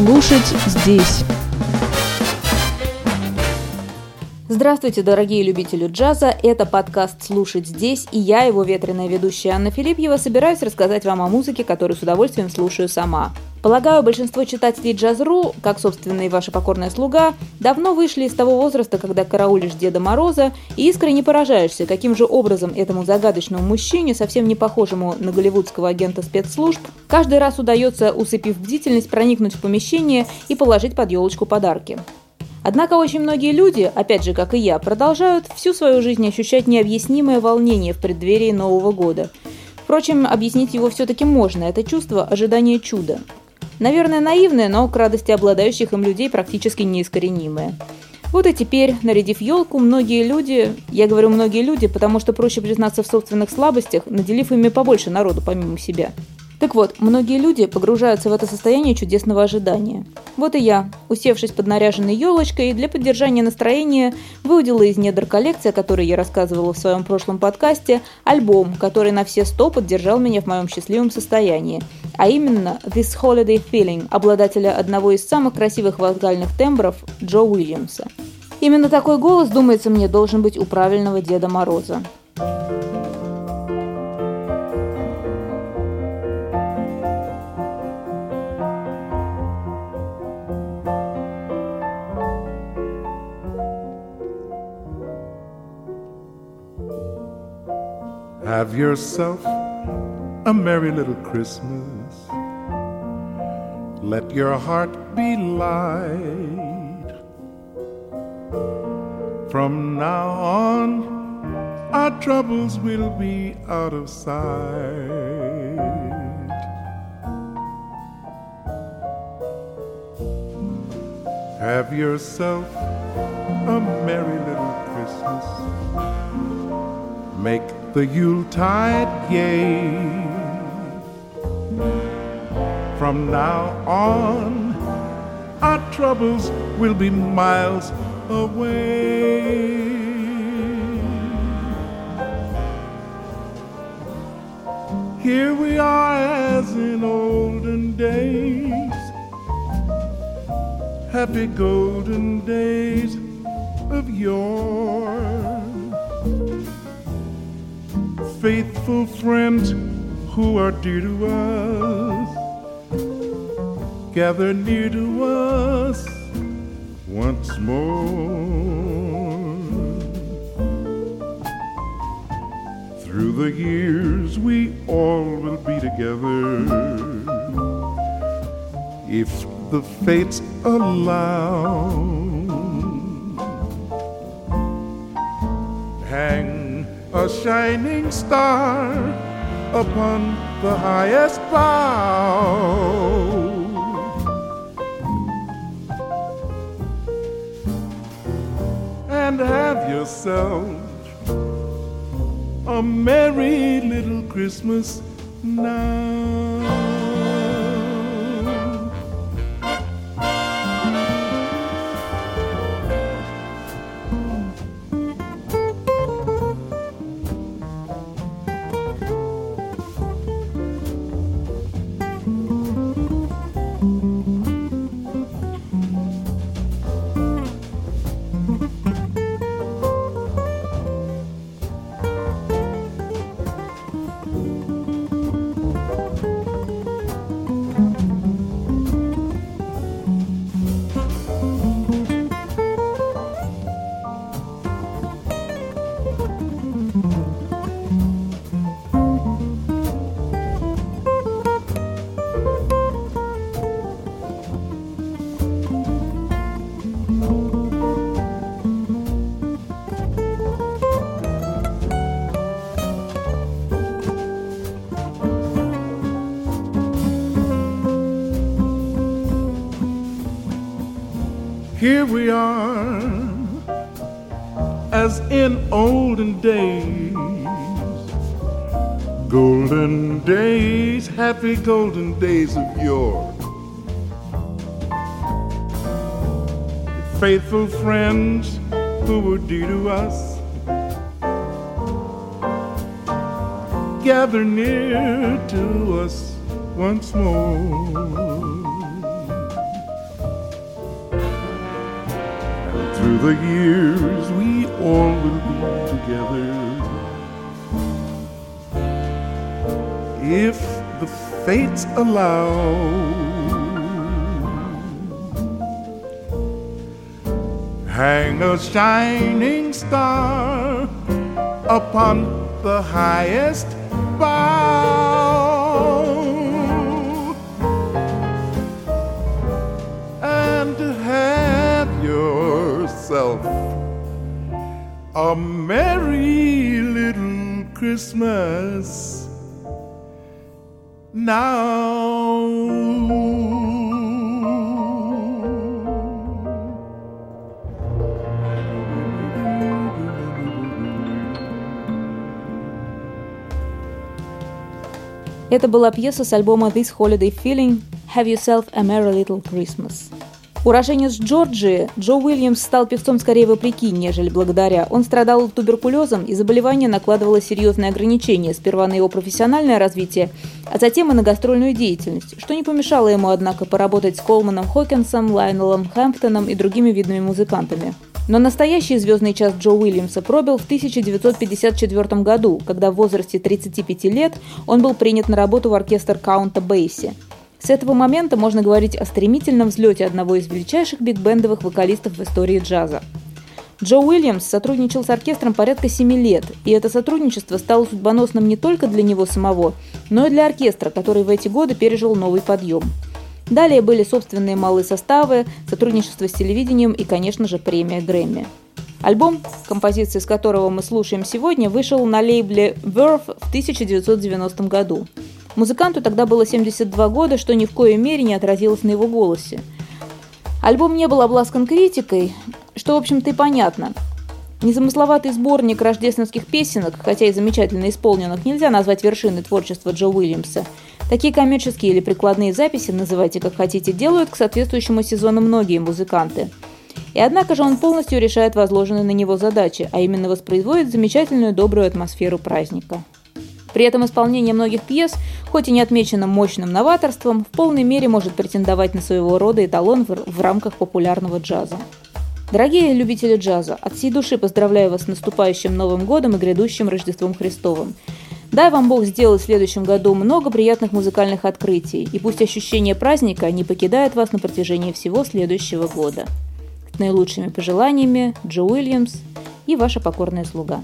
слушать здесь. Здравствуйте, дорогие любители джаза, это подкаст «Слушать здесь», и я, его ветреная ведущая Анна Филипьева, собираюсь рассказать вам о музыке, которую с удовольствием слушаю сама. Полагаю, большинство читателей Джаз.ру, как, собственно, и ваша покорная слуга, давно вышли из того возраста, когда караулишь Деда Мороза и искренне поражаешься, каким же образом этому загадочному мужчине, совсем не похожему на голливудского агента спецслужб, каждый раз удается, усыпив бдительность, проникнуть в помещение и положить под елочку подарки. Однако очень многие люди, опять же, как и я, продолжают всю свою жизнь ощущать необъяснимое волнение в преддверии Нового года. Впрочем, объяснить его все-таки можно – это чувство ожидания чуда. Наверное, наивное, но к радости обладающих им людей практически неискоренимое. Вот и теперь, нарядив елку, многие люди, я говорю многие люди, потому что проще признаться в собственных слабостях, наделив ими побольше народу помимо себя. Так вот, многие люди погружаются в это состояние чудесного ожидания. Вот и я, усевшись под наряженной елочкой, для поддержания настроения выудила из недр коллекции, о которой я рассказывала в своем прошлом подкасте, альбом, который на все 100 поддержал меня в моем счастливом состоянии, а именно «This Holiday Feeling» обладателя одного из самых красивых вокальных тембров Джо Уильямса. Именно такой голос, думается мне, должен быть у правильного Деда Мороза. Have yourself a merry little Christmas. Let your heart be light. From now on, our troubles will be out of sight. Have yourself a merry little Christmas. Make the Yuletide gay. From now on, our troubles will be miles away. Here we are as in olden days, happy golden days of yore. Faithful friends who are dear to us, gather near to us once more. Through the years we all will be together, if the fates allow. Hang a shining star upon the highest bough, and have yourself a merry little Christmas now. Here we are, as in olden days, golden days, happy golden days of yore. Faithful friends who were dear to us, gather near to us once more. through the years we all will be together. If the fates allow, hang a shining star upon the highest bough, and have yourself a merry little Christmas now. Это была пьеса с альбома This Holiday Feeling «Have Yourself a Merry Little Christmas». Уроженец Джорджии, Джо Уильямс стал певцом скорее вопреки, нежели благодаря. Он страдал туберкулезом, и заболевание накладывало серьезные ограничения сперва на его профессиональное развитие, а затем и на гастрольную деятельность, что не помешало ему, однако, поработать с Колманом Хокинсом, Лайонелом Хэмптоном и другими видными музыкантами. Но настоящий звездный час Джо Уильямса пробил в 1954 году, когда в возрасте 35 лет он был принят на работу в оркестр Каунта Бейси. С этого момента можно говорить о стремительном взлете одного из величайших биг-бендовых вокалистов в истории джаза. Джо Уильямс сотрудничал с оркестром порядка 7 лет, и это сотрудничество стало судьбоносным не только для него самого, но и для оркестра, который в эти годы пережил новый подъем. Далее были собственные малые составы, сотрудничество с телевидением и, конечно же, премия Грэмми. Альбом, композиции с которого мы слушаем сегодня, вышел на лейбле Verve в 1990 году. Музыканту тогда было 72 года, что ни в коей мере не отразилось на его голосе. Альбом не был обласкан критикой, что, в общем-то, и понятно. Незамысловатый сборник рождественских песенок, хотя и замечательно исполненных, нельзя назвать вершиной творчества Джо Уильямса. Такие коммерческие или прикладные записи, называйте как хотите, делают к соответствующему сезону многие музыканты. И однако же он полностью решает возложенные на него задачи, а именно воспроизводит замечательную добрую атмосферу праздника. При этом исполнение многих пьес, хоть и не отмечено мощным новаторством, в полной мере может претендовать на своего рода эталон в рамках популярного джаза. Дорогие любители джаза, от всей души поздравляю вас с наступающим Новым годом и грядущим Рождеством Христовым. Дай вам Бог сделать в следующем году много приятных музыкальных открытий, и пусть ощущение праздника не покидает вас на протяжении всего следующего года. С наилучшими пожеланиями, Джо Уильямс и ваша покорная слуга.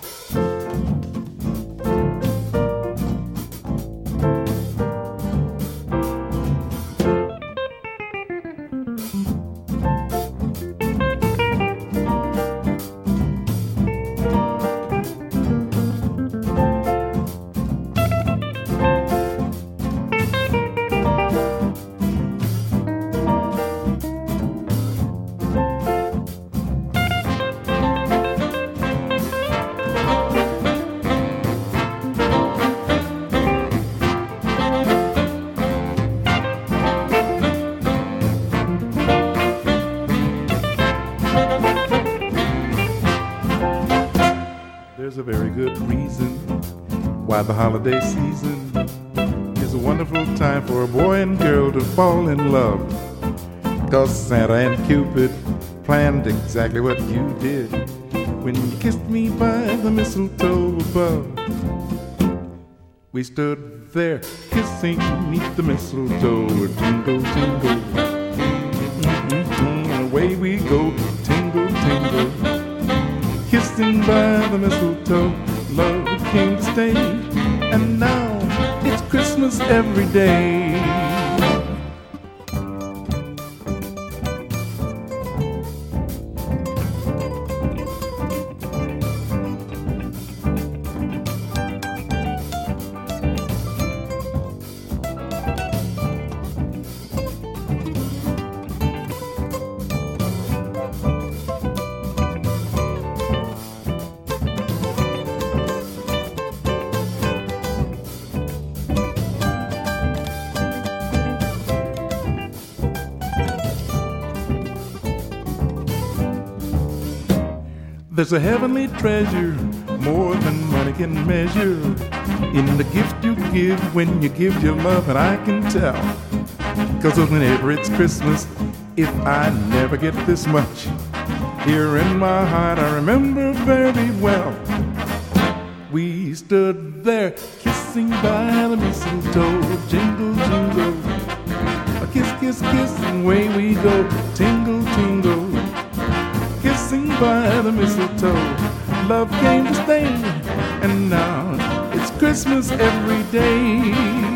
There's a very good reason why the holiday season is a wonderful time for a boy and girl to fall in love. 'Cause Santa and Cupid planned exactly what you did when you kissed me by the mistletoe above. We stood there kissing beneath the mistletoe, jingle, jingle. Away we go, tingle, tingle. Kissing by the mistletoe, love came to stay, and now it's Christmas every day. There's a heavenly treasure, more than money can measure, in the gift you give when you give your love, and I can tell. 'Cause whenever it's Christmas, if I never get this much, here in my heart I remember very well. We stood there kissing by the mistletoe, jingle, jingle, a kiss, kiss, kiss, and away we go, tingle, tingle, kissing by the mistletoe. Love came to stay, and now it's Christmas every day.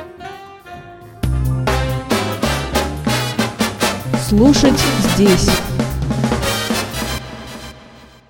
Слушать здесь.